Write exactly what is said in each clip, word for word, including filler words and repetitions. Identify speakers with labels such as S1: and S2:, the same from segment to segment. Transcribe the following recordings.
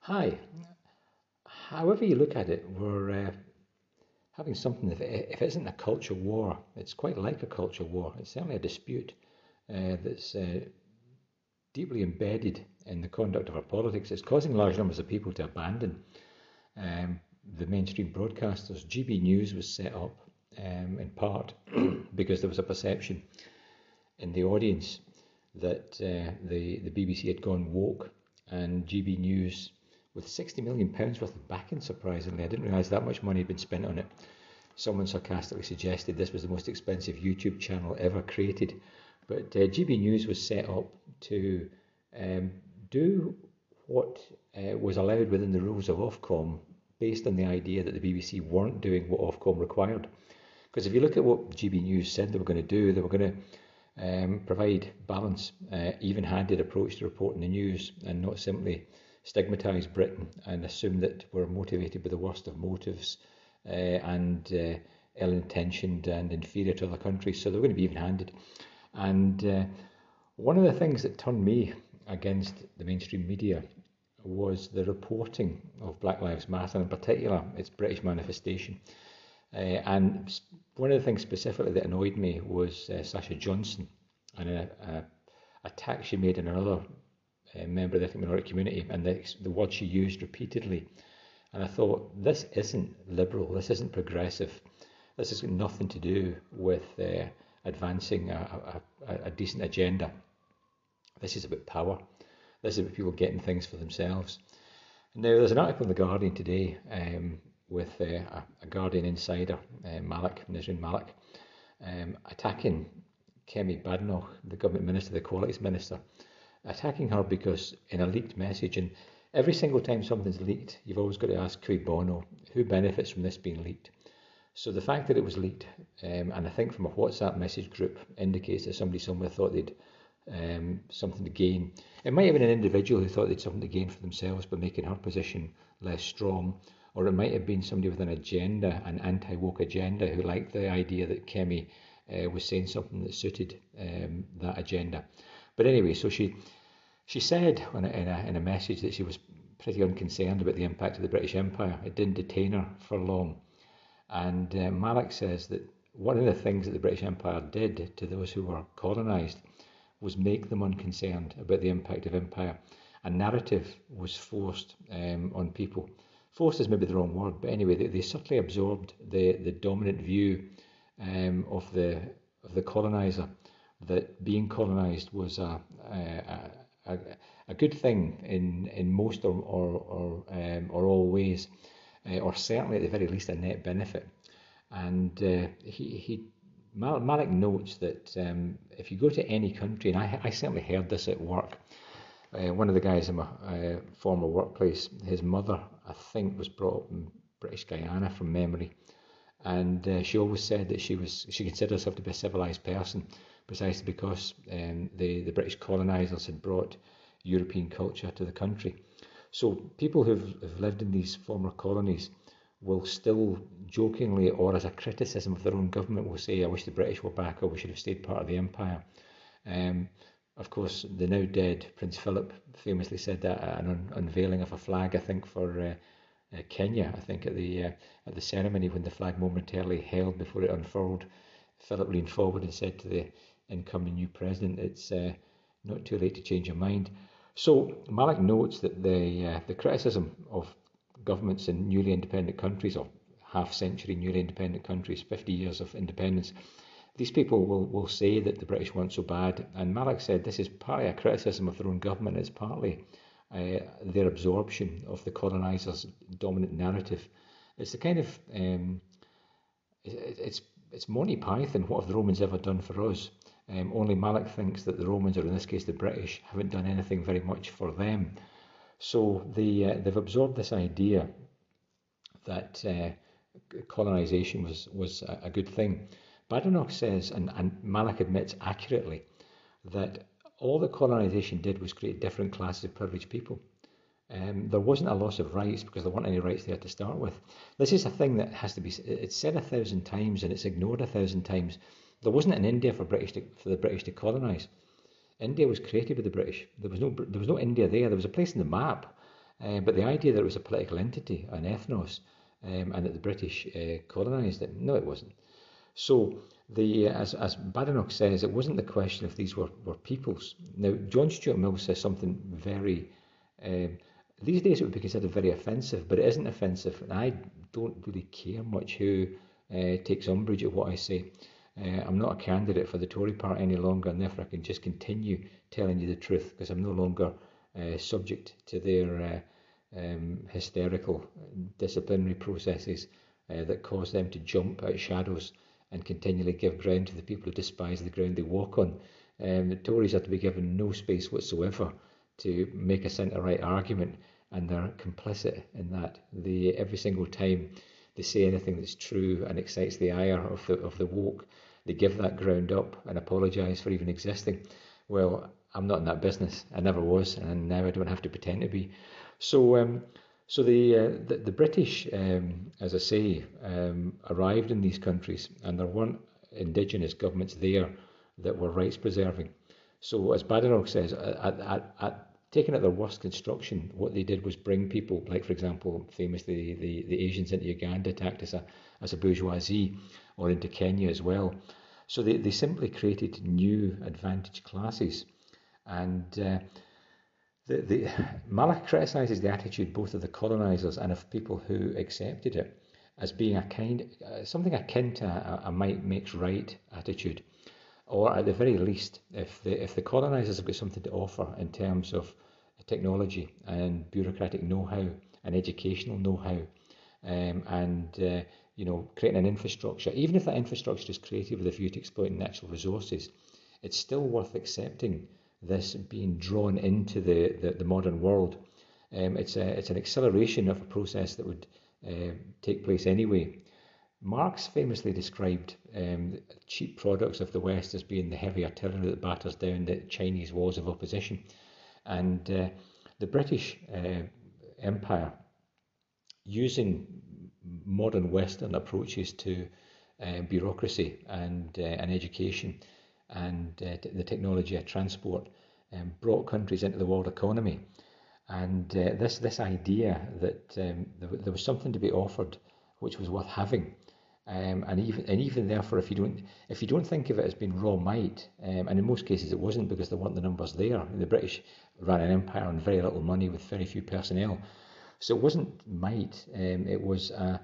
S1: Hi. However you look at it, we're uh, having something, if it, if it isn't a culture war, it's quite like a culture war. It's certainly a dispute uh, that's uh, deeply embedded in the conduct of our politics. It's causing large numbers of people to abandon um, the mainstream broadcasters. G B News was set up um, in part because there was a perception in the audience that uh, the, the B B C had gone woke, and G B News, with sixty million pounds worth of backing, surprisingly, I didn't realise that much money had been spent on it. Someone sarcastically suggested this was the most expensive YouTube channel ever created. But uh, G B News was set up to um, do what uh, was allowed within the rules of Ofcom, based on the idea that the B B C weren't doing what Ofcom required. Because if you look at what G B News said they were going to do, they were going to um, provide balance, uh, even-handed approach to reporting the news, and not simply stigmatise Britain and assume that we're motivated by the worst of motives uh, and uh, ill-intentioned and inferior to other countries. So they're going to be even-handed. And uh, one of the things that turned me against the mainstream media was the reporting of Black Lives Matter, in particular its British manifestation. Uh, and one of the things specifically that annoyed me was uh, Sasha Johnson and a, a attack she made on another uh, member of the ethnic minority community, and the, the word she used repeatedly. And I thought, this isn't liberal, this isn't progressive, this has got nothing to do with uh, advancing a, a, a decent agenda. This is about power. This is about people getting things for themselves. Now, there's an article in The Guardian today um, with uh, a, a Guardian insider, uh, Malik, Nisrin Malik, um, attacking Kemi Badenoch, the government minister, the Equalities Minister, attacking her because in a leaked message, and every single time something's leaked, you've always got to ask cui bono, who benefits from this being leaked? So the fact that it was leaked, um, and I think from a WhatsApp message group, indicates that somebody somewhere thought they'd um, something to gain. It might have been an individual who thought they'd something to gain for themselves by making her position less strong, or it might have been somebody with an agenda, an anti-woke agenda, who liked the idea that Kemi uh, was saying something that suited um, that agenda. But anyway, so she she said in a, in, a, in a message that she was pretty unconcerned about the impact of the British Empire. It didn't detain her for long. And uh, Malik says that one of the things that the British Empire did to those who were colonised was make them unconcerned about the impact of empire. A narrative was forced um, on people. Forced is maybe the wrong word, but anyway, they, they subtly absorbed the, the dominant view um, of the of the coloniser, that being colonised was a, a, a, a good thing in, in most or, or, or, um, or all ways, uh, or certainly at the very least a net benefit. And uh, he, he Malik notes that um, if you go to any country, and I, I certainly heard this at work, uh, one of the guys in my uh, former workplace, his mother, I think, was brought up in British Guyana from memory, and uh, she always said that she was she considered herself to be a civilised person, precisely because um, the, the British colonisers had brought European culture to the country. So people who've, who've lived in these former colonies will still jokingly, or as a criticism of their own government, will say, I wish the British were back, or we should have stayed part of the empire. Um, of course, the now dead Prince Philip famously said that at an un- unveiling of a flag, I think, for uh, uh, Kenya, I think at the uh, at the ceremony when the flag momentarily held before it unfurled. Philip leaned forward and said to the incoming new president, it's uh, not too late to change your mind. So Malik notes that the uh, the criticism of governments in newly independent countries, or half-century newly independent countries, fifty years of independence, these people will, will say that the British weren't so bad. And Malik said this is partly a criticism of their own government, it's partly uh, their absorption of the colonisers' dominant narrative. It's the kind of, um, it, it's it's Monty Python, what have the Romans ever done for us? Um, only Malik thinks that the Romans, or in this case the British, haven't done anything very much for them. So they, uh, they've absorbed this idea that uh, colonisation was, was a, a good thing. Badenoch says, and, and Malik admits accurately, that all that colonisation did was create different classes of privileged people. Um, there wasn't a loss of rights because there weren't any rights there to start with. This is a thing that has to be, it's said a thousand times and it's ignored a thousand times. There wasn't an India for British to, for the British to colonise. India was created by the British. There was no there was no India there. There was a place in the map, Uh, but the idea that it was a political entity, an ethnos, um, and that the British uh, colonised it, no, it wasn't. So, the as, as Badenoch says, it wasn't the question if these were, were peoples. Now, John Stuart Mill says something very, um, these days it would be considered very offensive, but it isn't offensive, and I don't really care much who uh, takes umbrage at what I say. Uh, I'm not a candidate for the Tory party any longer, and therefore I can just continue telling you the truth, because I'm no longer uh, subject to their uh, um, hysterical disciplinary processes uh, that cause them to jump out shadows and continually give ground to the people who despise the ground they walk on. Um, the Tories are to be given no space whatsoever to make a centre-right argument, and they're complicit in that. They, every single time they say anything that's true and excites the ire of the, of the woke, they give that ground up and apologise for even existing. Well, I'm not in that business. I never was, and now I don't have to pretend to be. So, um, so the, uh, the the British, um, as I say, um, arrived in these countries, and there weren't indigenous governments there that were rights preserving. So, as Badenoch says, at, at, at taken at their worst construction, what they did was bring people, like for example, famously the, the Asians into Uganda to act as a as a bourgeoisie, or into Kenya as well. So they, they simply created new advantaged classes, and uh, the, the Malach criticises the attitude both of the colonisers and of people who accepted it as being a kind, uh, something akin to a, a might makes right attitude, or at the very least, if the if the colonisers have got something to offer in terms of technology and bureaucratic know-how and educational know-how, um, and uh, you know, creating an infrastructure, even if that infrastructure is created with a view to exploiting natural resources, it's still worth accepting this being drawn into the, the, the modern world. Um, it's, a, it's an acceleration of a process that would uh, take place anyway. Marx famously described um, cheap products of the West as being the heavy artillery that batters down the Chinese walls of opposition. And uh, the British uh, Empire, using modern Western approaches to uh, bureaucracy and uh, and education and uh, t- the technology of transport, um, brought countries into the world economy. And uh, this this idea that um, there, there was something to be offered which was worth having, um, and even and even therefore, if you don't if you don't think of it as being raw might, um, and in most cases it wasn't, because there weren't the numbers there. The British ran an empire on very little money with very few personnel. So it wasn't might, um, it was a,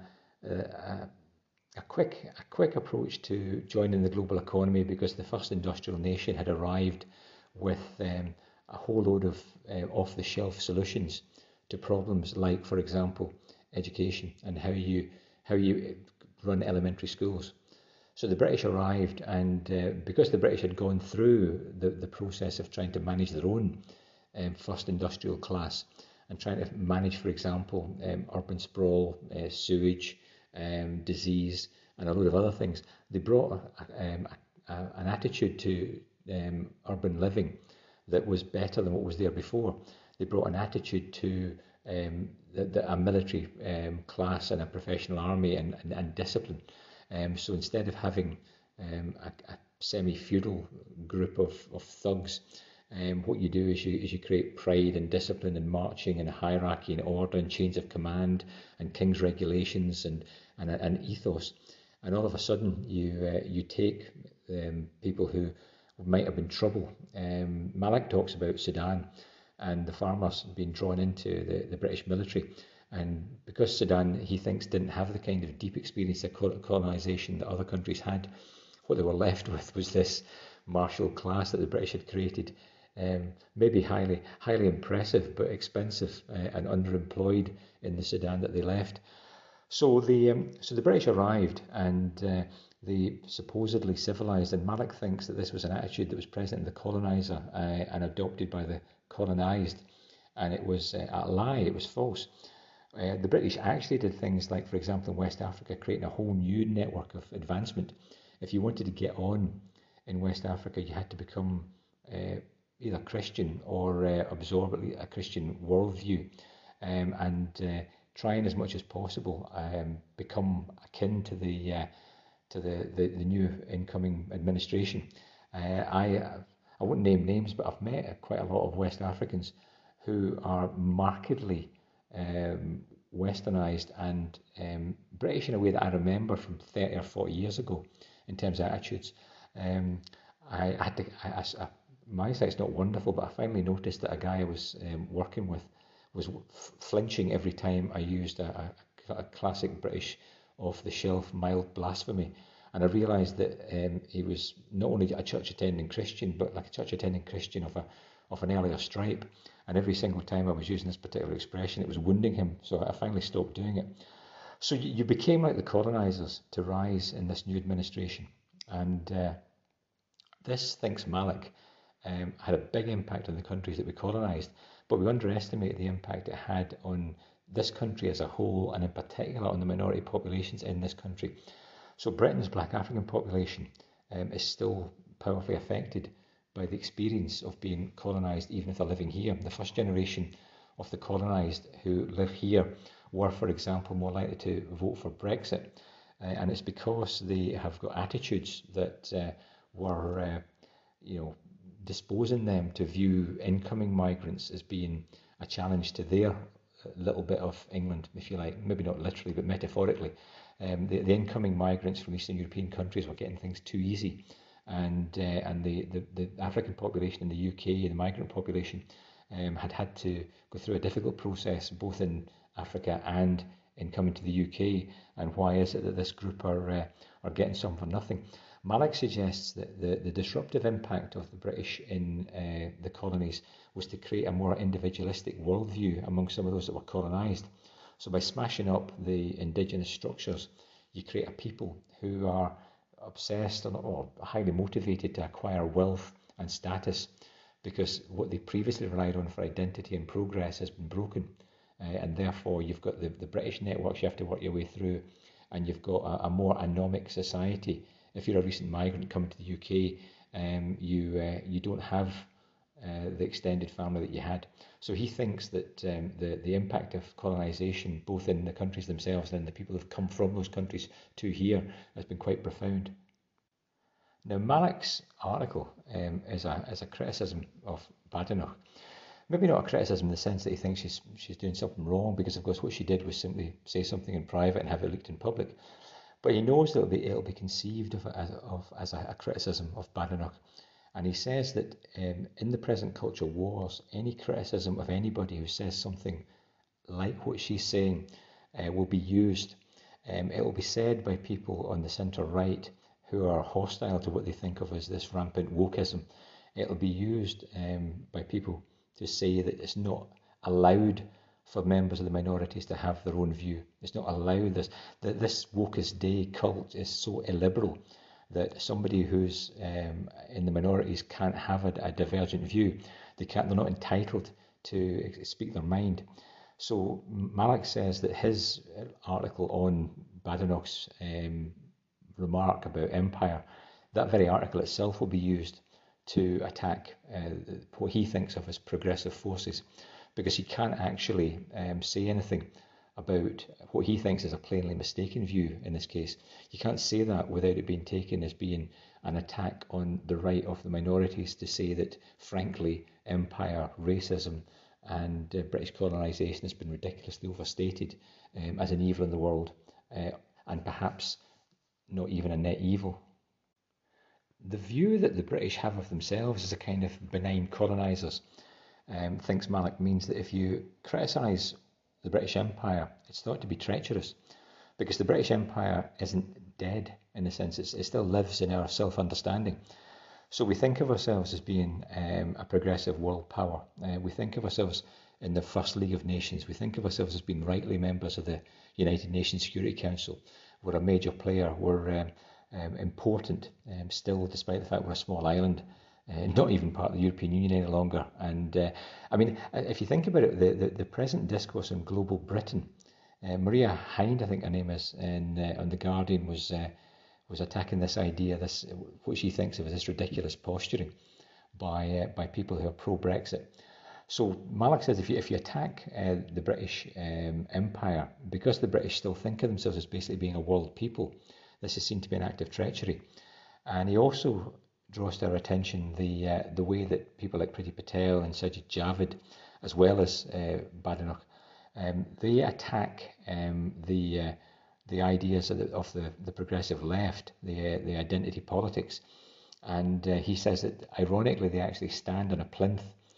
S1: a, a quick a quick approach to joining the global economy, because the first industrial nation had arrived with um, a whole load of uh, off-the-shelf solutions to problems like, for example, education and how you how you run elementary schools. So the British arrived, and uh, because the British had gone through the, the process of trying to manage their own um, first industrial class, and trying to manage, for example, um, urban sprawl, uh, sewage, um, disease, and a load of other things, they brought a, um, a, a, an attitude to um, urban living that was better than what was there before. They brought an attitude to um, the, the, a military um, class and a professional army, and, and, and discipline. Um, so instead of having um, a, a semi-feudal group of, of thugs, Um, what you do is you is you create pride and discipline and marching and hierarchy and order and chains of command and king's regulations and and an ethos, and all of a sudden you uh, you take um, people who might have been trouble. Um, Malach talks about Sudan and the farmers being drawn into the, the British military, and because Sudan, he thinks, didn't have the kind of deep experience of colonisation that other countries had, what they were left with was this martial class that the British had created. Um, maybe highly highly impressive, but expensive uh, and underemployed in the Sudan that they left. So the um, so the British arrived, and uh, they supposedly civilised, and Malach thinks that this was an attitude that was present in the coloniser uh, and adopted by the colonised, and it was uh, a lie, it was false. Uh, the British actually did things like, for example, in West Africa, creating a whole new network of advancement. If you wanted to get on in West Africa, you had to become uh, either Christian or uh, absorb a Christian worldview, um, and uh, trying as much as possible um, become akin to the uh, to the, the, the new incoming administration. Uh, I I won't name names, but I've met quite a lot of West Africans who are markedly um, westernised and um, British in a way that I remember from thirty or forty years ago in terms of attitudes. Um, I, I had to, I, I, my site's not wonderful, but I finally noticed that a guy I was um, working with was flinching every time I used a, a, a classic British off-the-shelf mild blasphemy. And I realised that um, he was not only a church-attending Christian, but like a church-attending Christian of a of an earlier stripe. And every single time I was using this particular expression, it was wounding him. So I finally stopped doing it. So you, you became like the colonisers to rise in this new administration. And uh, this, thinks Malik, um, had a big impact on the countries that we colonised. But we underestimate the impact it had on this country as a whole, and in particular on the minority populations in this country. So Britain's black African population um, is still powerfully affected by the experience of being colonised, even if they're living here. The first generation of the colonised who live here were, for example, more likely to vote for Brexit. Uh, and it's because they have got attitudes that uh, were, uh, you know, disposing them to view incoming migrants as being a challenge to their little bit of England, if you like, maybe not literally, but metaphorically. Um, the, the incoming migrants from Eastern European countries were getting things too easy. And uh, and the, the, the African population in the U K, the migrant population, um, had had to go through a difficult process, both in Africa and in coming to the U K. And why is it that this group are uh, are getting some for nothing? Malik suggests that the, the disruptive impact of the British in uh, the colonies was to create a more individualistic worldview among some of those that were colonised. So by smashing up the indigenous structures, you create a people who are obsessed or highly motivated to acquire wealth and status, because what they previously relied on for identity and progress has been broken. Uh, and therefore you've got the, the British networks you have to work your way through, and you've got a, a more anomic society. If you're a recent migrant coming to the U K, um, you uh, you don't have uh, the extended family that you had. So he thinks that um, the, the impact of colonisation, both in the countries themselves and in the people who've come from those countries to here, has been quite profound. Now, Malik's article um, is, a, is a criticism of Badenoch. Maybe not a criticism in the sense that he thinks she's, she's doing something wrong, because of course what she did was simply say something in private and have it leaked in public. But he knows that it'll be, it'll be conceived of as, of, as a, a criticism of Badenoch. And he says that um, in the present culture wars, any criticism of anybody who says something like what she's saying uh, will be used. Um, it will be said by people on the centre right who are hostile to what they think of as this rampant wokeism. It'll be used um, by people to say that it's not allowed for members of the minorities to have their own view. It's not allowed. This, that this wokeist day cult is so illiberal that somebody who's um, in the minorities can't have a, a divergent view. They can't. They're not entitled to speak their mind. So Malik says that his article on Badenoch's um, remark about empire, that very article itself will be used to attack uh, what he thinks of as progressive forces, because he can't actually um, say anything about what he thinks is a plainly mistaken view in this case. You can't say that without it being taken as being an attack on the right of the minorities to say that, frankly, empire, racism and uh, British colonisation has been ridiculously overstated um, as an evil in the world, uh, and perhaps not even a net evil. The view that the British have of themselves as a kind of benign colonisers, um, thinks Malik, means that if you criticise the British Empire, it's thought to be treacherous, because the British Empire isn't dead in the sense it's, it still lives in our self-understanding. So we think of ourselves as being um, a progressive world power. Uh, we think of ourselves in the First League of Nations. We think of ourselves as being rightly members of the United Nations Security Council. We're a major player. We're um, um, important um, still, despite the fact we're a small island. Uh, not even part of the European Union any longer. And uh, I mean, if you think about it, the, the, the present discourse on global Britain, uh, Maria Hind, I think her name is, in, uh, on The Guardian, was uh, was attacking this idea, this what she thinks of as this ridiculous posturing by uh, by people who are pro-Brexit. So Malik says if you if you attack uh, the British um, Empire, because the British still think of themselves as basically being a world people, this is seen to be an act of treachery. And he also draws to our attention the uh, the way that people like Priti Patel and Sajid Javid, as well as uh, Badenoch, Um, they attack um, the uh, the ideas of the, of the, the progressive left, the uh, the identity politics, and uh, he says that ironically they actually stand on a plinth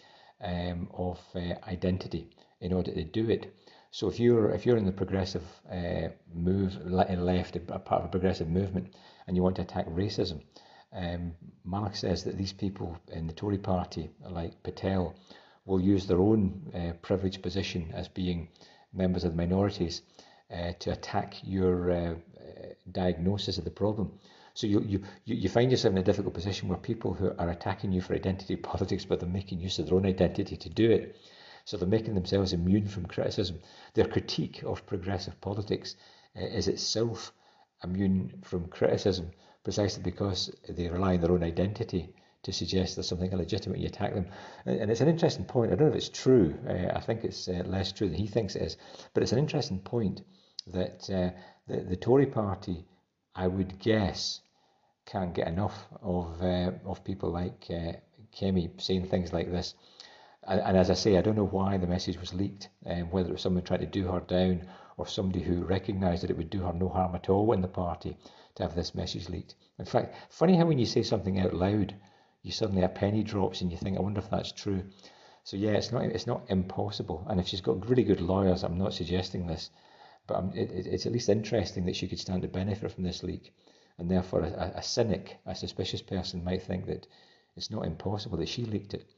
S1: um, of uh, identity in order to do it. So if you're if you're in the progressive uh, move left, a part of a progressive movement, and you want to attack racism, um, Malik says that these people in the Tory party, like Patel, will use their own uh, privileged position as being members of the minorities uh, to attack your uh, uh, diagnosis of the problem. So you, you you find yourself in a difficult position where people who are attacking you for identity politics, but they're making use of their own identity to do it. So they're making themselves immune from criticism. Their critique of progressive politics uh, is itself immune from criticism, precisely because they rely on their own identity to suggest there's something illegitimate, you attack them. And it's an interesting point. I don't know if it's true. Uh, I think it's uh, less true than he thinks it is. But it's an interesting point that uh, the, the Tory party, I would guess, can't get enough of uh, of people like uh, Kemi saying things like this. And, and as I say, I don't know why the message was leaked, um, whether it was someone trying to do her down or somebody who recognised that it would do her no harm at all in the party to have this message leaked. In fact, funny how when you say something out loud, you suddenly a penny drops and you think, I wonder if that's true. So yeah, it's not it's not impossible. And if she's got really good lawyers, I'm not suggesting this, but I'm, it, it's at least interesting that she could stand to benefit from this leak. And therefore, a, a cynic, a suspicious person might think that it's not impossible that she leaked it.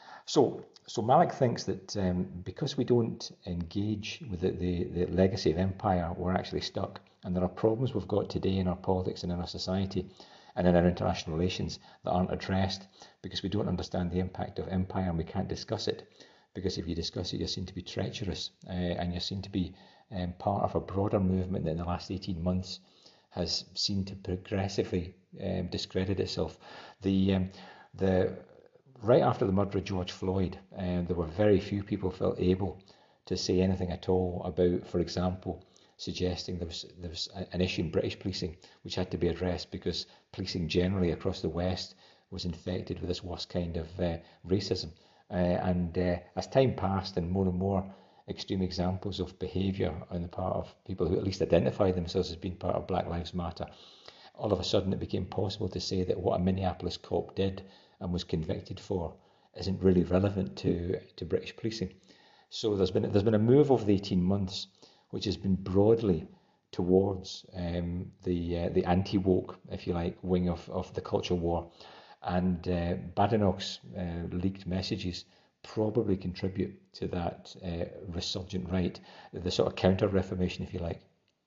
S1: So, so Malik thinks that um, because we don't engage with the, the, the legacy of empire, we're actually stuck. And there are problems we've got today in our politics and in our society and in our international relations that aren't addressed because we don't understand the impact of empire and we can't discuss it. Because if you discuss it, you're seen to be treacherous uh, and you're seen to be um, part of a broader movement that in the last eighteen months has seen to progressively um, discredit itself. The um, the right after the murder of George Floyd, um, there were very few people felt able to say anything at all about, for example, suggesting there was there was an issue in British policing which had to be addressed because policing generally across the West was infected with this worst kind of uh, racism. Uh, and uh, as time passed and more and more extreme examples of behaviour on the part of people who at least identified themselves as being part of Black Lives Matter, all of a sudden it became possible to say that what a Minneapolis cop did and was convicted for isn't really relevant to to British policing. So there's been there's been a move over the eighteen months which has been broadly towards um, the uh, the anti-woke, if you like, wing of, of the culture war. And uh, Badenoch's uh, leaked messages probably contribute to that uh, resurgent right, the sort of counter-reformation, if you like.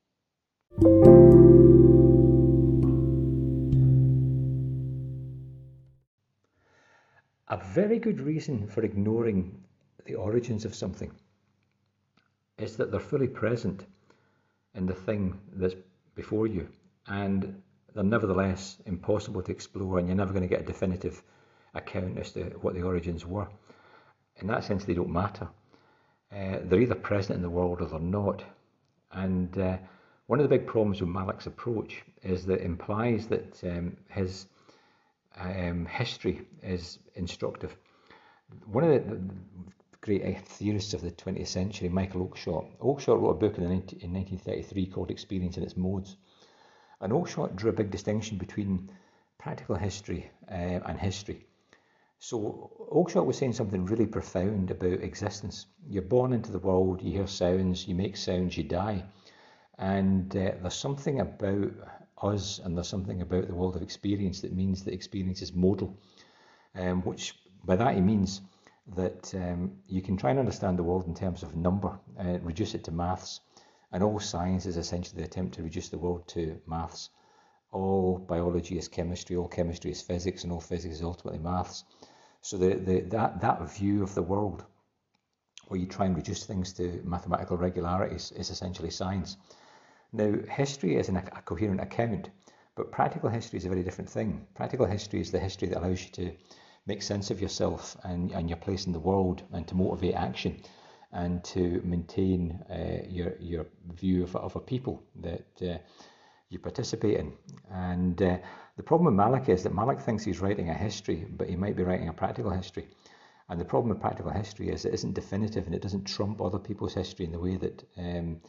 S1: A very good reason for ignoring the origins of something is that they're fully present in the thing that's before you, and they're nevertheless impossible to explore, and you're never going to get a definitive account as to what the origins were. In that sense, they don't matter. Uh, they're either present in the world or they're not. And uh, one of the big problems with Malik's approach is that it implies that um, his um, history is instructive. One of the, the great theorists of the twentieth century, Michael Oakeshott, Oakeshott wrote a book in, the, in nineteen thirty-three called Experience and Its Modes. And Oakeshott drew a big distinction between practical history uh, and history. So Oakeshott was saying something really profound about existence. You're born into the world, you hear sounds, you make sounds, you die. And uh, there's something about us and there's something about the world of experience that means that experience is modal, um, which by that he means that um, you can try and understand the world in terms of number, uh, reduce it to maths, and all science is essentially the attempt to reduce the world to maths. All biology is chemistry, all chemistry is physics, and all physics is ultimately maths. So the, the, that, that view of the world, where you try and reduce things to mathematical regularities, is essentially science. Now, history is an, a coherent account, but practical history is a very different thing. Practical history is the history that allows you to make sense of yourself and, and your place in the world, and to motivate action, and to maintain uh, your your view of, of a people that uh, you participate in. And uh, the problem with Malik is that Malik thinks he's writing a history, but he might be writing a practical history. And the problem with practical history is it isn't definitive and it doesn't trump other people's history in the way that um,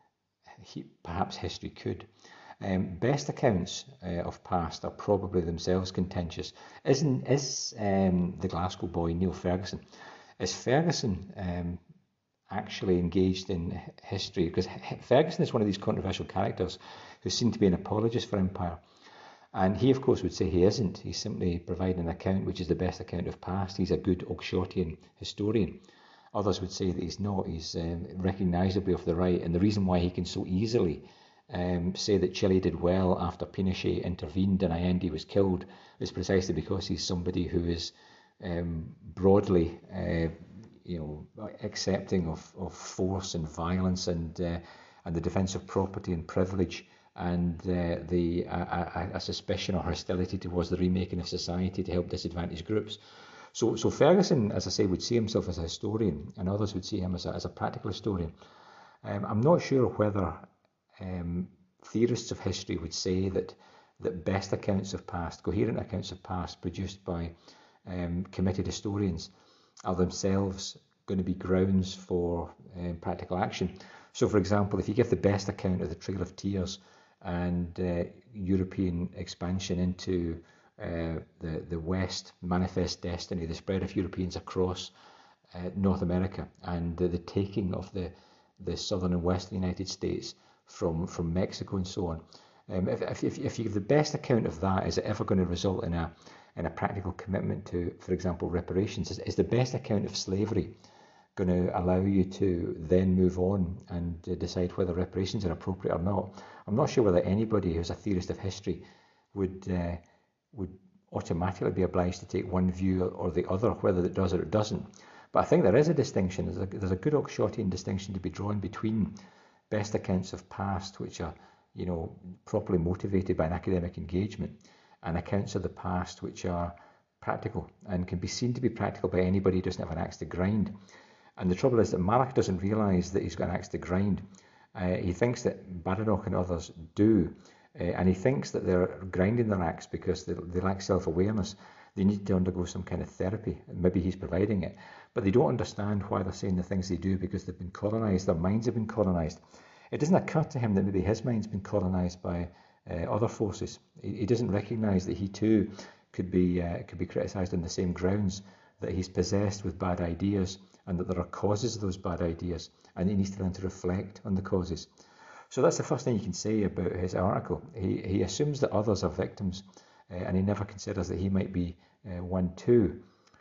S1: he, perhaps history could. Um, best accounts uh, of past are probably themselves contentious. Isn't is um, the Glasgow boy Neil Ferguson? Is Ferguson um, actually engaged in history? Because Ferguson is one of these controversial characters who seem to be an apologist for empire. And he, of course, would say he isn't. He's simply providing an account which is the best account of past. He's a good Oxshotian historian. Others would say that he's not. He's um, recognisably off the right. And the reason why he can so easily um, say that Chile did well after Pinochet intervened and Allende was killed is precisely because he's somebody who is um, broadly uh, you know, accepting of, of force and violence and, uh, and the defence of property and privilege, and uh, the a, a, a suspicion or hostility towards the remaking of society to help disadvantaged groups. So, so Ferguson, as I say, would see himself as a historian, and others would see him as a, as a practical historian. Um, I'm not sure whether um, theorists of history would say that that best accounts of past, coherent accounts of past produced by um, committed historians are themselves going to be grounds for um, practical action. So, for example, if you give the best account of the Trail of Tears and uh, European expansion into uh, the, the West, Manifest Destiny, the spread of Europeans across uh, North America, and uh, the taking of the, the southern and western United States from, from Mexico and so on. Um, if, if, if you give the best account of that, is it ever going to result in a, in a practical commitment to, for example, reparations? Is, is the best account of slavery going to allow you to then move on and uh, decide whether reparations are appropriate or not? I'm not sure whether anybody who's a theorist of history would uh, would automatically be obliged to take one view or the other, whether it does or it doesn't. But I think there is a distinction. There's a, there's a good Oxshotian distinction to be drawn between best accounts of past, which are, you know, properly motivated by an academic engagement, and accounts of the past which are practical and can be seen to be practical by anybody who doesn't have an axe to grind. And the trouble is that Malak doesn't realise that he's got an axe to grind. Uh, he thinks that Badenoch and others do, uh, and he thinks that they're grinding their axe because they, they lack self-awareness. They need to undergo some kind of therapy, and maybe he's providing it. But they don't understand why they're saying the things they do because they've been colonised, their minds have been colonised. It doesn't occur to him that maybe his mind's been colonised by uh, other forces. He, he doesn't recognise that he too could be, uh, could be criticised on the same grounds, that he's possessed with bad ideas, and that there are causes of those bad ideas, and he needs to learn to reflect on the causes. So that's the first thing you can say about his article. He, he assumes that others are victims, uh, and he never considers that he might be uh, one too.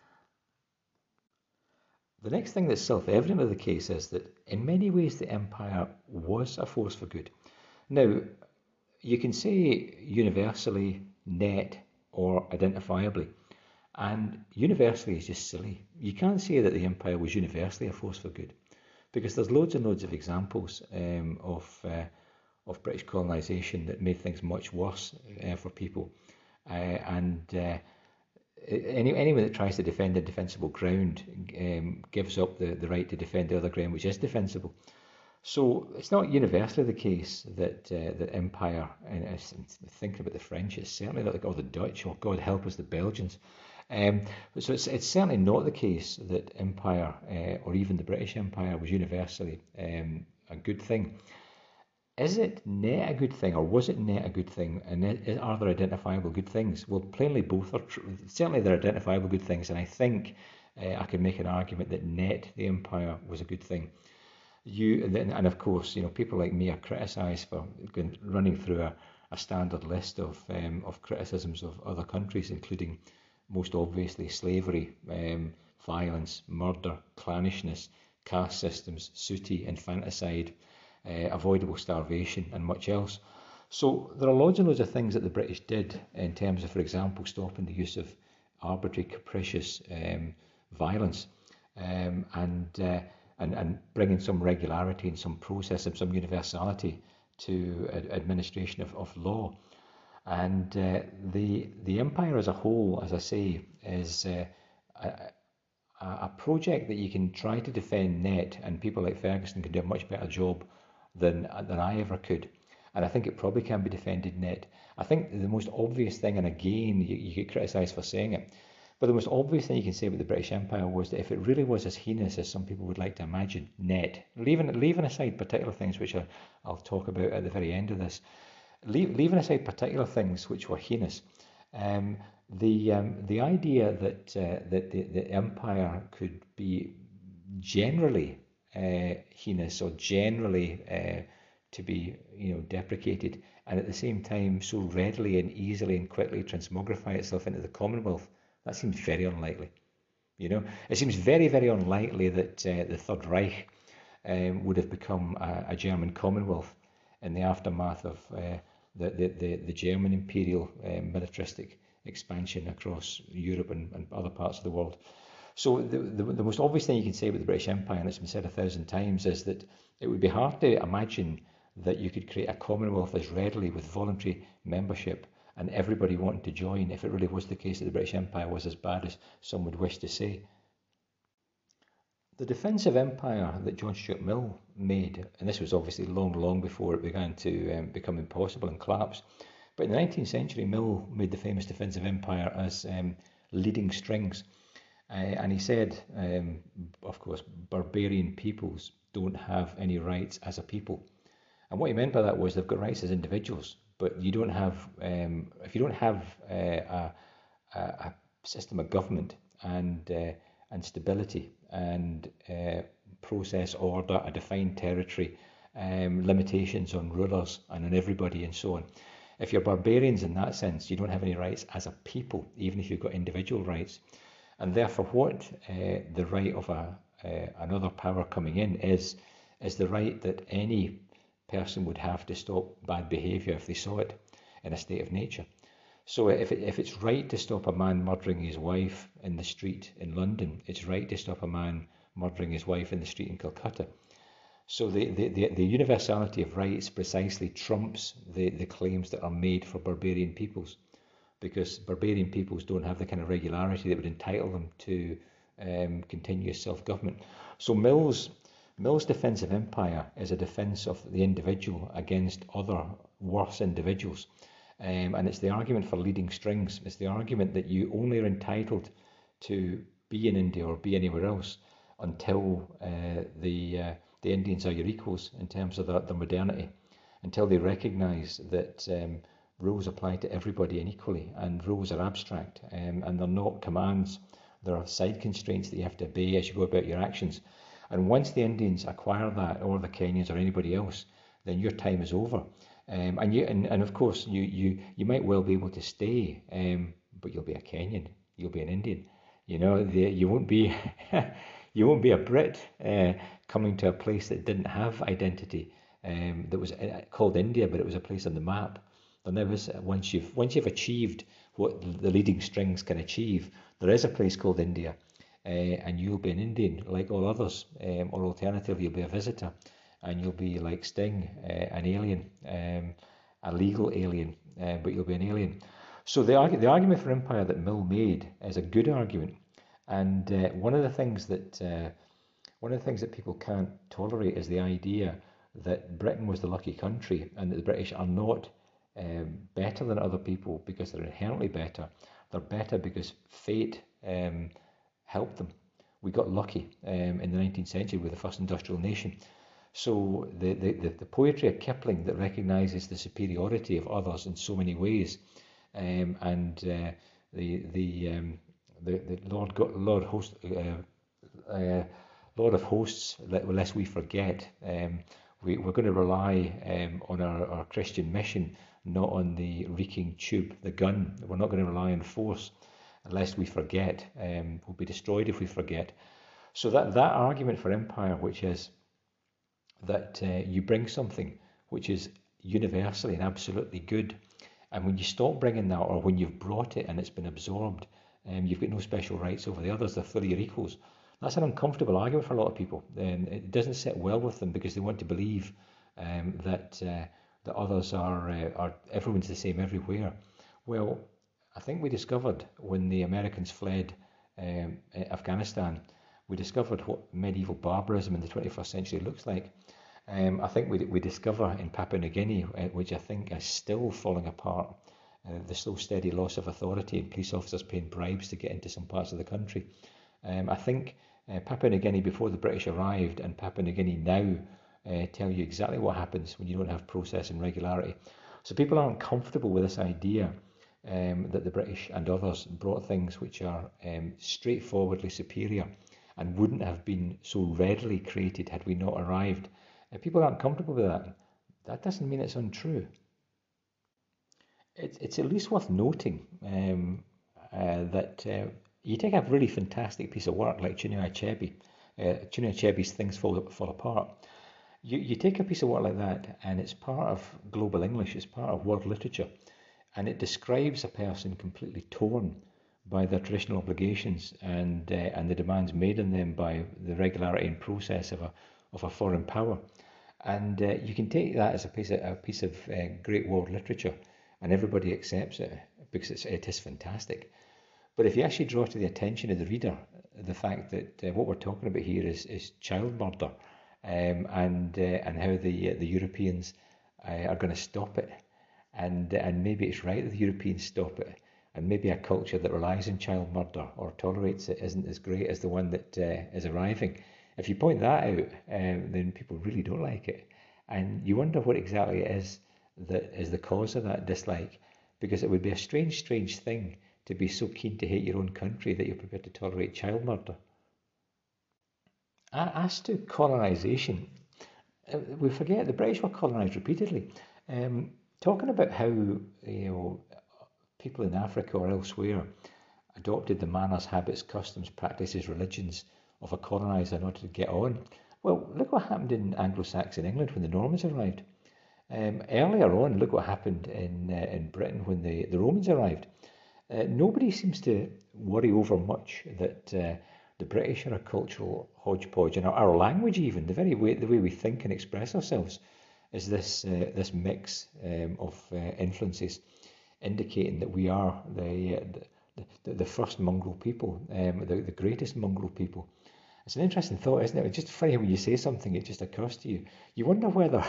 S1: The next thing that's self-evidently the case is that in many ways the empire was a force for good. Now, you can say universally, net, or identifiably. And universally is just silly. You can't say that the empire was universally a force for good, because there's loads and loads of examples um, of uh, of British colonisation that made things much worse uh, for people. Uh, and uh, any, anyone that tries to defend a defensible ground um, gives up the, the right to defend the other ground which is defensible. So it's not universally the case that uh, that empire, and thinking about the French, it's certainly not like, oh, the Dutch, or God help us, the Belgians. Um, so it's, it's certainly not the case that empire, uh, or even the British Empire, was universally um, a good thing. Is it net a good thing, or was it net a good thing? And are there identifiable good things? Well, plainly both are true. Certainly there are identifiable good things, and I think uh, I can make an argument that net the empire was a good thing. You and, and of course, you know, people like me are criticised for going, running through a, a standard list of um, of criticisms of other countries, including most obviously slavery, um, violence, murder, clannishness, caste systems, sooty, infanticide, uh, avoidable starvation, and much else. So there are loads and loads of things that the British did in terms of, for example, stopping the use of arbitrary, capricious um, violence, um, and, uh, and and bringing some regularity and some process and some universality to ad- administration of, of law. And uh, the the empire as a whole, as I say, is uh, a, a project that you can try to defend net, and people like Ferguson can do a much better job than than I ever could. And I think it probably can be defended net. I think the most obvious thing, and again, you, you get criticised for saying it, But the most obvious thing you can say about the British Empire was that if it really was as heinous as some people would like to imagine, net, leaving leaving aside particular things which I, I'll talk about at the very end of this, leave, leaving aside particular things which were heinous, um, the um, the idea that uh, that the, the empire could be generally uh, heinous or generally uh, to be, you know, deprecated, and at the same time so readily and easily and quickly transmogrify itself into the Commonwealth, that seems very unlikely. You know, it seems very, very unlikely that uh, the Third Reich um, would have become a, a German Commonwealth in the aftermath of uh, the, the, the, the German imperial um, militaristic expansion across Europe and, and other parts of the world. So the, the, the most obvious thing you can say about the British Empire, and it's been said a thousand times, is that it would be hard to imagine that you could create a Commonwealth as readily with voluntary membership and everybody wanting to join if it really was the case that the British Empire was as bad as some would wish to say. The defensive empire that John Stuart Mill made, and this was obviously long, long before it began to um, become impossible and collapse, but in the nineteenth century, Mill made the famous defensive empire as um, leading strings. Uh, and he said, um, of course, barbarian peoples don't have any rights as a people. And what he meant by that was they've got rights as individuals, but you don't have, um, if you don't have uh, a, a, a system of government and uh, and stability and uh, process order, a defined territory, um, limitations on rulers and on everybody and so on. If you're barbarians in that sense, you don't have any rights as a people, even if you've got individual rights. And therefore what uh, the right of a, uh, another power coming in is, is the right that any person would have to stop bad behaviour if they saw it in a state of nature. So if, it, if it's right to stop a man murdering his wife in the street in London, it's right to stop a man murdering his wife in the street in Calcutta. So the, the, the, the universality of rights precisely trumps the, the claims that are made for barbarian peoples, because barbarian peoples don't have the kind of regularity that would entitle them to um, continuous self-government. So Mill's, Mill's defensive empire is a defence of the individual against other worse individuals. Um, and it's the argument for leading strings. It's the argument that you only are entitled to be in India or be anywhere else until uh, the uh, the Indians are your equals in terms of their, their modernity, until they recognise that um, rules apply to everybody and equally, and rules are abstract, um, and they're not commands. There are side constraints that you have to obey as you go about your actions. And once the Indians acquire that, or the Kenyans or anybody else, then your time is over. Um, and you and, and of course you, you you might well be able to stay, um, but you'll be a Kenyan, you'll be an Indian. You know, the, you won't be you won't be a Brit uh, coming to a place that didn't have identity, um, that was called India, but it was a place on the map. There never is, once you've once you've achieved what the leading strings can achieve, there is a place called India, uh, and you'll be an Indian like all others, um, or alternatively you'll be a visitor. And you'll be like Sting, uh, an alien, um, a legal alien, uh, but you'll be an alien. So the, argu the argument for empire that Mill made is a good argument. And uh, one of the things that uh, one of the things that people can't tolerate is the idea that Britain was the lucky country and that the British are not um, better than other people because they're inherently better. They're better because fate um, helped them. We got lucky um, in the nineteenth century with the first industrial nation. So the, the, the, the poetry of Kipling that recognises the superiority of others in so many ways, um, and uh, the the, um, the the Lord God, Lord host uh, uh, Lord of hosts, lest we forget, um, we, we're going to rely um, on our, our Christian mission, not on the reeking tube, the gun. We're not going to rely on force, lest we forget. Um, we'll be destroyed if we forget. So that that argument for empire, which is that uh, you bring something which is universally and absolutely good, and when you stop bringing that, or when you've brought it and it's been absorbed, um, you've got no special rights over the others, they're fully your equals. That's an uncomfortable argument for a lot of people, and it doesn't sit well with them because they want to believe um, that uh, the others are, uh, are everyone's the same everywhere. Well, I think we discovered when the Americans fled um, Afghanistan, we discovered what medieval barbarism in the twenty-first century looks like. Um, I think we, we discover in Papua New Guinea, uh, which I think is still falling apart, uh, the slow, steady loss of authority and police officers paying bribes to get into some parts of the country. Um, I think uh, Papua New Guinea before the British arrived and Papua New Guinea now uh, tell you exactly what happens when you don't have process and regularity. So people aren't comfortable with this idea um, that the British and others brought things which are um, straightforwardly superior and wouldn't have been so readily created had we not arrived. If people aren't comfortable with that, that doesn't mean it's untrue. It's, it's at least worth noting um, uh, that uh, you take a really fantastic piece of work like Chinua Achebe, uh, Chinua Achebe's Things Fall, Fall Apart. You, you take a piece of work like that and it's part of global English, it's part of world literature, and it describes a person completely torn by their traditional obligations and uh, and the demands made on them by the regularity and process of a of a foreign power. And uh, you can take that as a piece of, a piece of uh, great world literature, and everybody accepts it because it's, it is fantastic. But if you actually draw to the attention of the reader the fact that uh, what we're talking about here is, is child murder, um, and uh, and how the uh, the Europeans uh, are going to stop it, and and maybe it's right that the Europeans stop it, and maybe a culture that relies on child murder or tolerates it isn't as great as the one that uh, is arriving. If you point that out, um, then people really don't like it, and you wonder what exactly it is that is the cause of that dislike, because it would be a strange, strange thing to be so keen to hate your own country that you're prepared to tolerate child murder. As to colonisation, we forget the British were colonised repeatedly. Um, talking about how you know people in Africa or elsewhere adopted the manners, habits, customs, practices, religions of a coloniser in order to get on. Well, look what happened in Anglo-Saxon England when the Normans arrived. Um, earlier on, look what happened in uh, in Britain when the, the Romans arrived. Uh, nobody seems to worry over much that uh, the British are a cultural hodgepodge, and our, our language, even the very way the way we think and express ourselves, is this uh, this mix um, of uh, influences, indicating that we are the uh, the, the, the first mongrel people, um, the, the greatest mongrel people. It's an interesting thought, isn't it? It's just funny when you say something, it just occurs to you. You wonder whether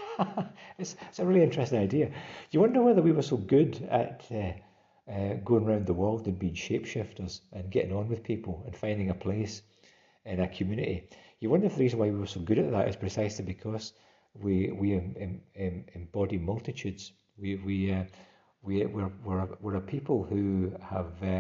S1: it's, it's a really interesting idea. You wonder whether we were so good at uh, uh, going around the world and being shapeshifters and getting on with people and finding a place in a community. You wonder if the reason why we were so good at that is precisely because we we um, um, embody multitudes. We we uh, we we're, we're a, we're a people who have uh,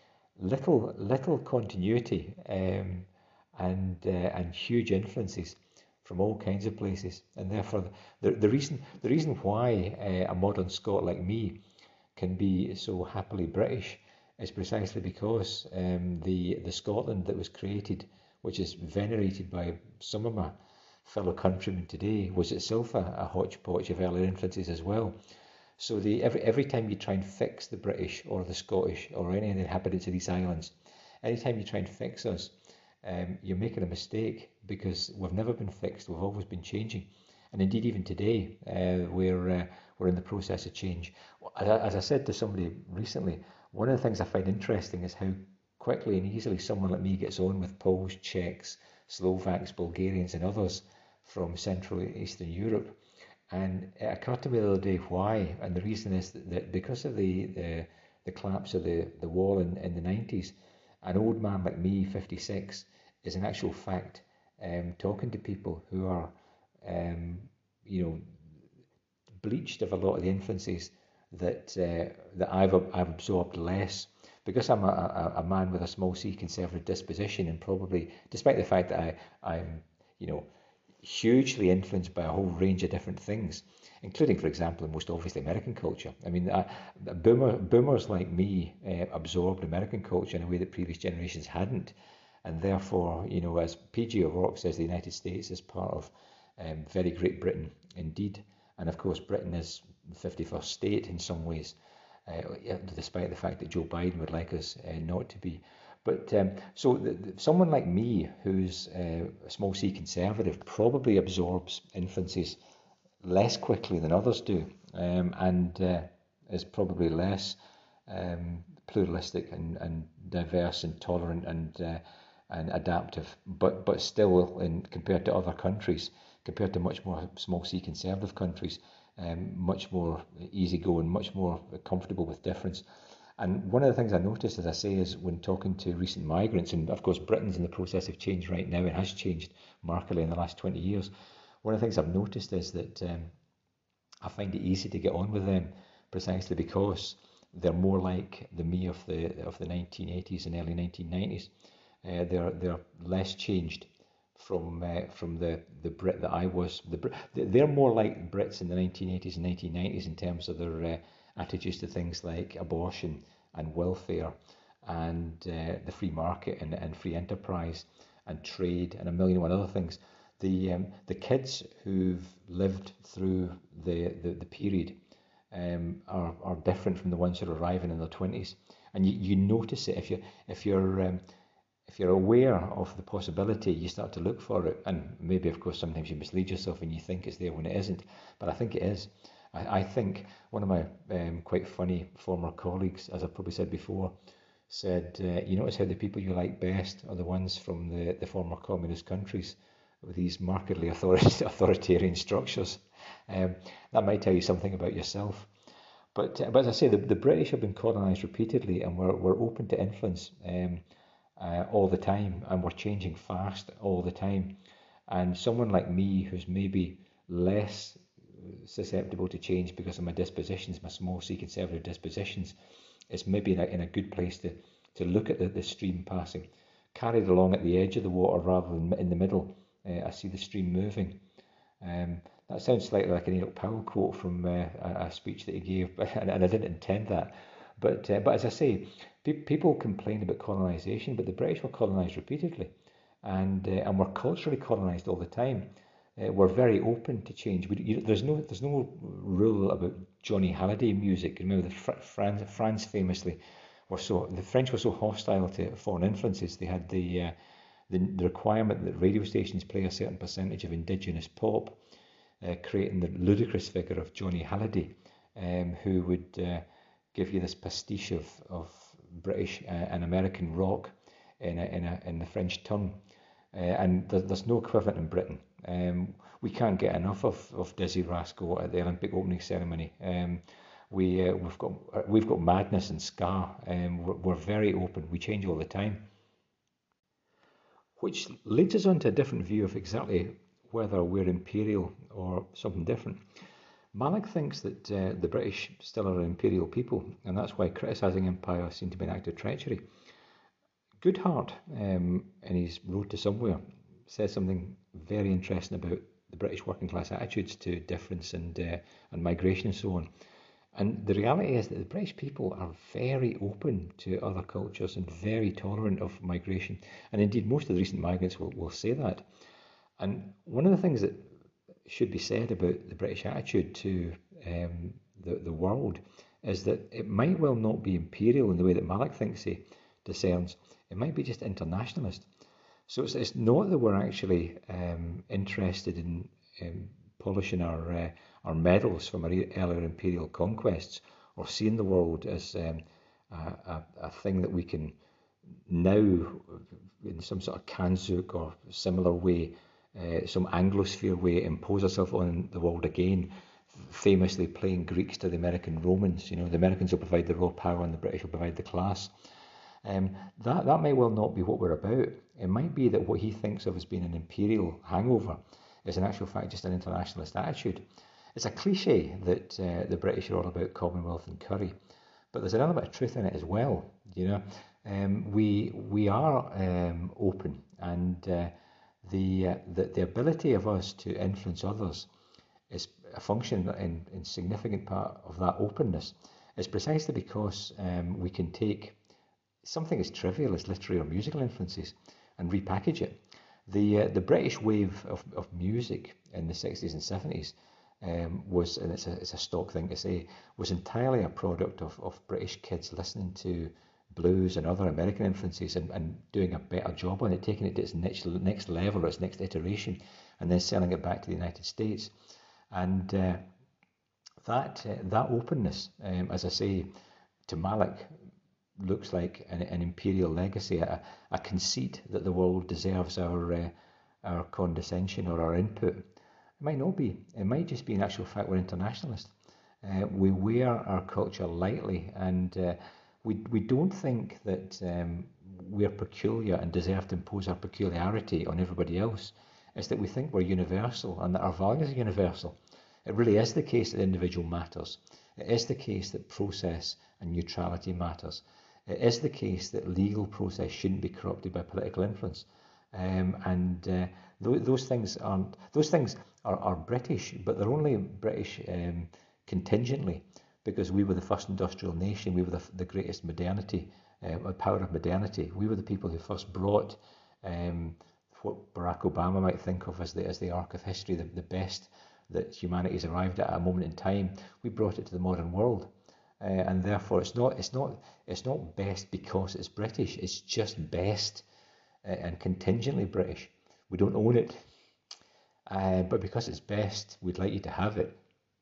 S1: little little continuity um, and uh, and huge influences from all kinds of places, and therefore the the reason the reason why uh, a modern Scot like me can be so happily British is precisely because um, the the Scotland that was created, which is venerated by some of my fellow countrymen today, was itself a, a hodgepodge of earlier influences as well. So the every every time you try and fix the British or the Scottish or any of the inhabitants of these islands, anytime you try and fix us, um, you're making a mistake, because we've never been fixed. We've always been changing, and indeed even today uh, we're uh, we're in the process of change. As I said to somebody recently, one of the things I find interesting is how quickly and easily someone like me gets on with Poles, Czechs, Slovaks, Bulgarians, and others from Central and Eastern Europe. And it occurred to me the other day why, and the reason is that, that because of the, the the collapse of the, the wall in, in the nineties, an old man like me, fifty-six, is in actual fact um, talking to people who are, um, you know, bleached of a lot of the influences that uh, that I've I've absorbed less, because I'm a, a, a man with a small c conservative disposition, and probably, despite the fact that I I'm you know hugely influenced by a whole range of different things, including, for example, most obviously American culture. I mean, I, boomer, boomers like me uh, absorbed American culture in a way that previous generations hadn't, and therefore, you know, as P G O'Rourke says, the United States is part of um, very Great Britain indeed, and of course Britain is the fifty-first state in some ways, uh, despite the fact that Joe Biden would like us uh, not to be. But um, so the, the, someone like me, who's uh, a small c conservative, probably absorbs influences less quickly than others do, um, and uh, is probably less um, pluralistic and, and diverse and tolerant and uh, and adaptive. But but still, in compared to other countries, compared to much more small c conservative countries, um, much more easygoing, much more comfortable with difference. And one of the things I noticed, as I say, is when talking to recent migrants, and of course Britain's in the process of change right now, it has changed markedly in the last twenty years. One of the things I've noticed is that um, I find it easy to get on with them precisely because they're more like the me of the of the nineteen eighties and early nineteen nineties. Uh, they're they're less changed from uh, from the the Brit that I was. The they're more like Brits in the nineteen eighties and nineteen nineties in terms of their uh, attitudes to things like abortion and welfare and uh, the free market and, and free enterprise and trade and a million and one other things. The um, the kids who've lived through the the, the period um, are are different from the ones who are arriving in their twenties, and you, you notice it if you if you're um, if you're aware of the possibility, you start to look for it. And maybe, of course, sometimes you mislead yourself and you think it's there when it isn't. But I think it is. I, I think one of my um, quite funny former colleagues, as I've probably said before, said, uh, you notice how the people you like best are the ones from the, the former communist countries with these markedly author- authoritarian structures. Um, that might tell you something about yourself. But, uh, but as I say, the, the British have been colonised repeatedly, and we're, we're open to influence. Um, Uh, all the time, and we're changing fast all the time. And someone like me, who's maybe less susceptible to change because of my dispositions, my small c conservative dispositions, is maybe in a, in a good place to, to look at the, the stream passing, carried along at the edge of the water rather than in the middle. Uh, I see the stream moving. Um, that sounds slightly like an Enoch Powell quote from uh, a, a speech that he gave, and, and I didn't intend that. But uh, but as I say, pe- people complain about colonisation, but the British were colonised repeatedly, and uh, and we're culturally colonised all the time. Uh, we're very open to change. We, you, there's no there's no rule about Johnny Hallyday music. Remember, the Fr- France, France famously were so the French were so hostile to foreign influences. They had the uh, the, the requirement that radio stations play a certain percentage of indigenous pop, uh, creating the ludicrous figure of Johnny Hallyday, um, who would uh, give you this pastiche of, of British uh, and American rock in a, in, a, in the French tongue. Uh, and there, there's no equivalent in Britain. Um, we can't get enough of, of Dizzy Rascal at the Olympic opening ceremony. Um, we, uh, we've got we've got madness and ska. Um, we're, we're very open. We change all the time. Which leads us on to a different view of exactly whether we're imperial or something different. Malik thinks that uh, the British still are an imperial people, and that's why criticising empire seemed to be an act of treachery. Goodhart, um, in his Road to Somewhere, says something very interesting about the British working class attitudes to difference and uh, and migration and so on. And the reality is that the British people are very open to other cultures and very tolerant of migration. And indeed, most of the recent migrants will, will say that. And one of the things that should be said about the British attitude to um, the, the world is that it might well not be imperial in the way that Malik thinks he discerns. It might be just internationalist. So it's, it's not that we're actually um, interested in um, polishing our uh, our medals from our earlier imperial conquests, or seeing the world as um, a, a, a thing that we can now, in some sort of Kanzuk or similar way, uh, some Anglosphere way, impose ourselves on the world again, famously playing Greeks to the American Romans. You know, the Americans will provide the raw power and the British will provide the class. Um, that, that may well not be what we're about. It might be that what he thinks of as being an imperial hangover is in actual fact just an internationalist attitude. It's a cliche that uh, the British are all about Commonwealth and curry, but there's another bit of truth in it as well. You know, um, we we are um, open, and uh, the, uh, the the ability of us to influence others is a function in, in significant part of that openness is precisely because um, we can take something as trivial as literary or musical influences and repackage it. The uh, the British wave of, of music in the sixties and seventies um, was, and it's a, it's a stock thing to say, was entirely a product of, of British kids listening to blues and other American influences and, and doing a better job on it, taking it to its next, next level or its next iteration, and then selling it back to the United States. And uh, that uh, that openness, um, as I say, to Malik, looks like an, an imperial legacy, a, a conceit that the world deserves our uh, our condescension or our input. It might not be. It might just be in actual fact we're internationalists. Uh, we wear our culture lightly, and uh, we we don't think that um, we're peculiar and deserve to impose our peculiarity on everybody else. It's that we think we're universal and that our values are universal. It really is the case that individual matters. It is the case that process and neutrality matters. It is the case that legal process shouldn't be corrupted by political influence. Um, and uh, th- those things aren't. Those things are, are British, but they're only British um, contingently, because we were the first industrial nation. We were the, the greatest modernity, uh, power of modernity. We were the people who first brought um, what Barack Obama might think of as the as the arc of history, the, the best that humanity's arrived at at a moment in time. We brought it to the modern world. Uh, and therefore, it's not it's not it's not best because it's British. It's just best uh, and contingently British. We don't own it, uh, but because it's best, we'd like you to have it.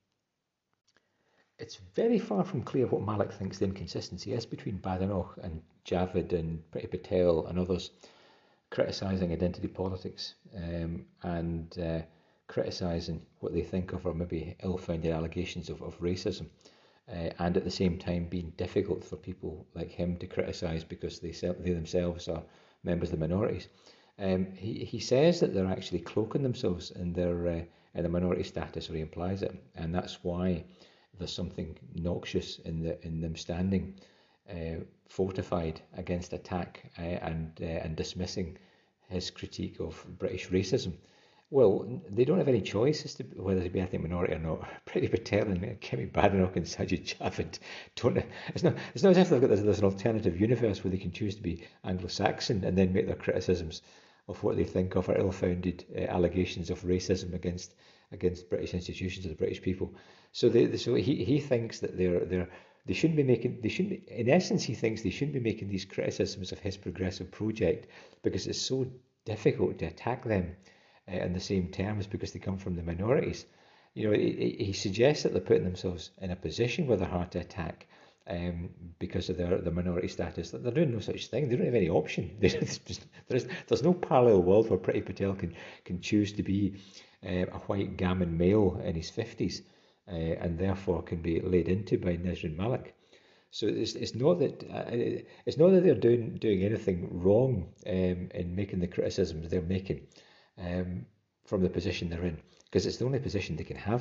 S1: It's very far from clear what Malik thinks the inconsistency is between Badenoch and Javid and Priti Patel and others criticising identity politics um, and uh, criticising what they think of or maybe ill-founded allegations of, of racism. Uh, and at the same time being difficult for people like him to criticise because they, they themselves are members of the minorities. Um, he, he says that they're actually cloaking themselves in their uh, in a minority status, or he implies it, and that's why there's something noxious in the in them standing uh, fortified against attack uh, and uh, and dismissing his critique of British racism. Well, they don't have any choice as to whether to be ethnic minority or not. Priti Patel and Kemi Badenoch and Sajid Javid don't. It's not. It's not as if they've got there's, there's an alternative universe where they can choose to be Anglo-Saxon and then make their criticisms of what they think of are ill-founded uh, allegations of racism against against British institutions or the British people. So they, so he he thinks that they're they're they shouldn't be making they shouldn't be, in essence he thinks they shouldn't be making these criticisms of his progressive project because it's so difficult to attack them Uh, in the same terms because they come from the minorities. You know, he, he suggests that they're putting themselves in a position where they're hard to attack um, because of their, their minority status. That they're doing no such thing. They don't have any option. There's, there's, there's no parallel world where Priti Patel can, can choose to be uh, a white gammon male in his fifties uh, and therefore can be laid into by Nesrin Malik. So it's, it's not that uh, it's not that they're doing doing anything wrong um, in making the criticisms they're making. Um, from the position they're in, because it's the only position they can have.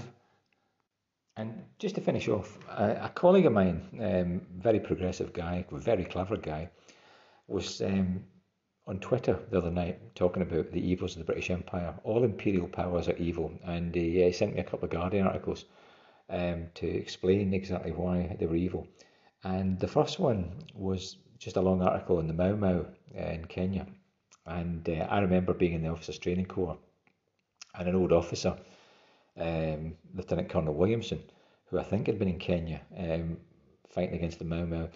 S1: And just to finish off, a, a colleague of mine, um, very progressive guy, very clever guy, was um, on Twitter the other night talking about the evils of the British Empire. All imperial powers are evil, and he uh, sent me a couple of Guardian articles um, to explain exactly why they were evil. And the first one was just a long article on the Mau Mau uh, in Kenya. And uh, I remember being in the Officers Training Corps, and an old officer, um, Lieutenant Colonel Williamson, who I think had been in Kenya um, fighting against the Mau Mau,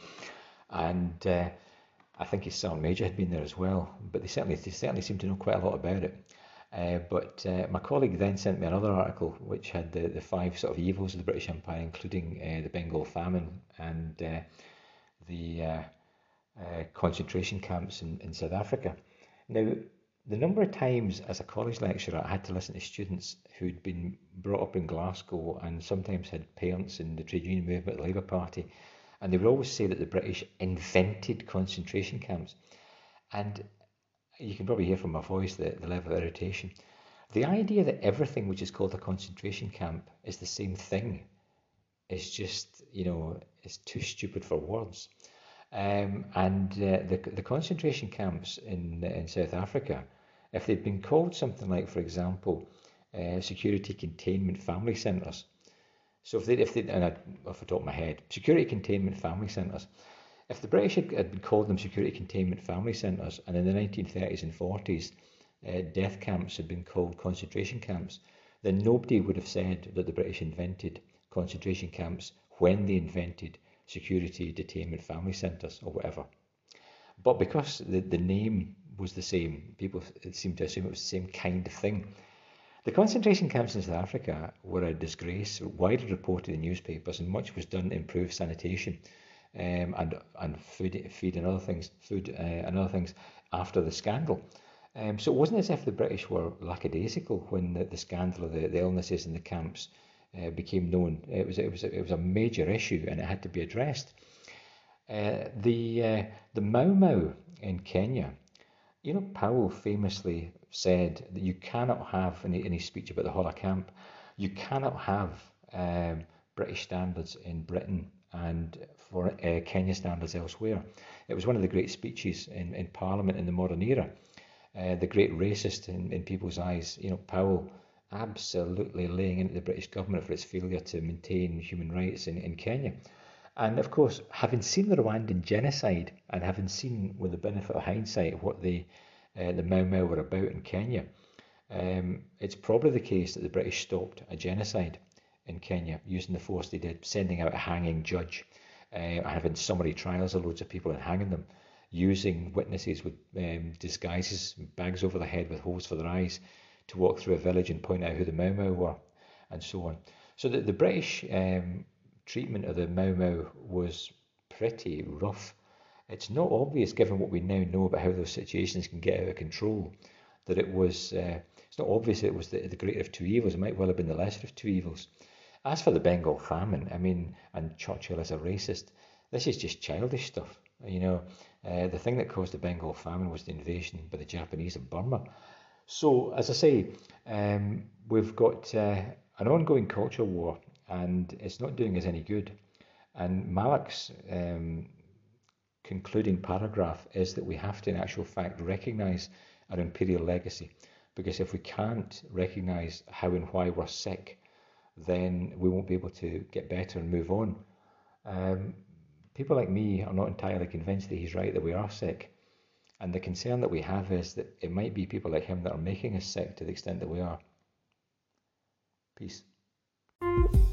S1: and uh, I think his Sergeant Major had been there as well. But they certainly they certainly seemed to know quite a lot about it. Uh, but uh, my colleague then sent me another article which had the, the five sort of evils of the British Empire, including uh, the Bengal famine and uh, the uh, uh, concentration camps in, in South Africa. Now, the number of times as a college lecturer I had to listen to students who'd been brought up in Glasgow and sometimes had parents in the trade union movement, the Labour Party, and they would always say that the British invented concentration camps. And you can probably hear from my voice the, the level of irritation. The idea that everything which is called a concentration camp is the same thing is just, you know, it's too stupid for words. Um, and uh, the the concentration camps in in South Africa, if they'd been called something like, for example, uh, security containment family centres. So if they if they and I, off the top of my head, security containment family centres. If the British had, had been called them security containment family centres, and in the nineteen thirties and forties, uh, death camps had been called concentration camps, then nobody would have said that the British invented concentration camps when they invented security detainment family centres or whatever. But because the, the name was the same, people seemed to assume it was the same kind of thing. The concentration camps in South Africa were a disgrace, widely reported in newspapers, and much was done to improve sanitation um, and and food feed and other things, food uh, and other things after the scandal. Um, so it wasn't as if the British were lackadaisical when the, the scandal of the, the illnesses in the camps uh, became known. It was it was it was a major issue and it had to be addressed. Uh, the uh, the Mau Mau in Kenya, you know, Powell famously said that you cannot have in, in his speech about the Hola camp, you cannot have um, British standards in Britain and for uh, Kenya standards elsewhere. It was one of the great speeches in, in Parliament in the modern era. Uh, the great racist in, in people's eyes, you know, Powell absolutely laying into the British government for its failure to maintain human rights in, in Kenya. And of course, having seen the Rwandan genocide and having seen with the benefit of hindsight what the, uh, the Mau Mau were about in Kenya, um, it's probably the case that the British stopped a genocide in Kenya using the force they did, sending out a hanging judge, uh, having summary trials of loads of people and hanging them, using witnesses with um, disguises, bags over their head with holes for their eyes to walk through a village and point out who the Mau Mau were, and so on. So the, the British um, treatment of the Mau Mau was pretty rough. It's not obvious, given what we now know about how those situations can get out of control, that it was, uh, it's not obvious that it was the, the greater of two evils. It might well have been the lesser of two evils. As for the Bengal famine, I mean, and Churchill as a racist, this is just childish stuff. You know, uh, the thing that caused the Bengal famine was the invasion by the Japanese of Burma. So, as I say, um, we've got uh, an ongoing culture war, and it's not doing us any good. And Malek's um, concluding paragraph is that we have to, in actual fact, recognise our imperial legacy. Because if we can't recognise how and why we're sick, then we won't be able to get better and move on. Um, people like me are not entirely convinced that he's right, that we are sick. And the concern that we have is that it might be people like him that are making us sick to the extent that we are. Peace.